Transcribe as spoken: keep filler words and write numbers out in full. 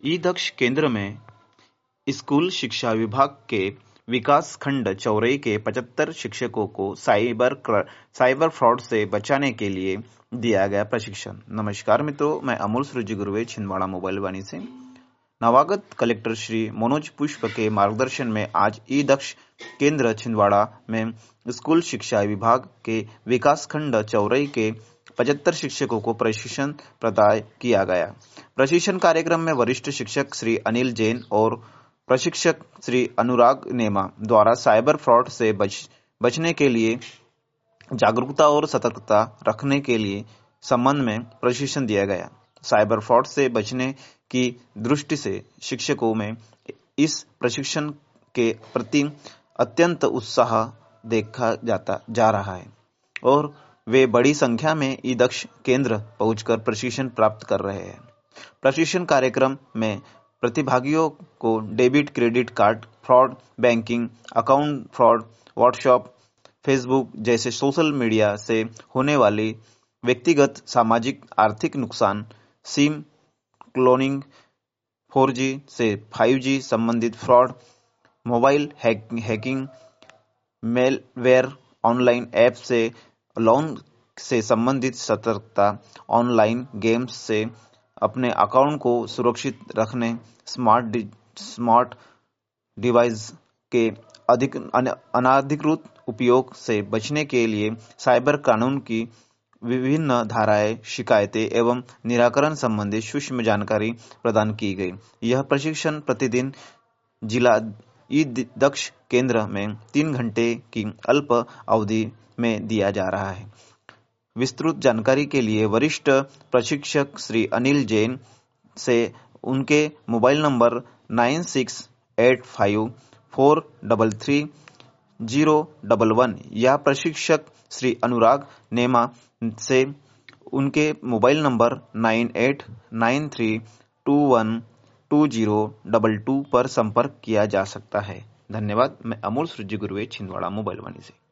ई दक्ष केंद्र में स्कूल शिक्षा विभाग के विकास खंड चौरई के पचहत्तर शिक्षकों को साइबर साइबर फ्रॉड से बचाने के लिए दिया गया प्रशिक्षण। नमस्कार मित्रों, मैं अमूल सूरज गुरुवे छिंदवाड़ा मोबाइल वाणी से। नवागत कलेक्टर श्री मनोज पुष्प के मार्गदर्शन में आज ई दक्ष केंद्र छिंदवाड़ा में स्कूल शिक्षा विभाग के विकास खंड चौरई के पचहत्तर शिक्षकों को प्रशिक्षण प्रदान किया गया। प्रशिक्षण कार्यक्रम में वरिष्ठ शिक्षक श्री अनिल जैन और प्रशिक्षक श्री अनुराग नेमा द्वारा साइबर फ्रॉड से बच, बचने के लिए जागरूकता और सतर्कता रखने के लिए संबंध में प्रशिक्षण दिया गया। साइबर फ्रॉड से बचने की दृष्टि से शिक्षकों में इस प्रशिक्षण के प्रति अत्यंत उत्साह देखा जाता जा रहा है और वे बड़ी संख्या में ई दक्ष केंद्र पहुंचकर प्रशिक्षण प्राप्त कर रहे हैं। प्रशिक्षण कार्यक्रम में प्रतिभागियों को debit credit card fraud, banking account fraud, WhatsApp, Facebook जैसे सोशल मीडिया से होने वाली व्यक्तिगत सामाजिक आर्थिक नुकसान, सिम क्लोनिंग, फोर जी से फाइव जी संबंधित fraud, mobile hack, hacking, malware, online app से लोन से संबंधित सतर्कता, ऑनलाइन गेम्स से अपने अकाउंट को सुरक्षित रखने, स्मार्ट डि, स्मार्ट डिवाइस के अधिक अनाधिकृत उपयोग से बचने के लिए साइबर कानून की विभिन्न धाराएं, शिकायतें एवं निराकरण संबंधी सूक्ष्म जानकारी प्रदान की गई। यह प्रशिक्षण प्रतिदिन जिला ई दक्ष केंद्र में तीन घंटे की अल्प अवधि में दिया जा रहा है। विस्तृत जानकारी के लिए वरिष्ठ प्रशिक्षक श्री अनिल जैन से उनके mobile number nine six eight five four three three zero one one या प्रशिक्षक श्री अनुराग नेमा से उनके mobile number nine eight nine three two one two zero two two पर संपर्क किया जा सकता है। धन्यवाद। मैं अमूल सूरज गुरुवे छिंदवाड़ा मोबाइल वाणी से।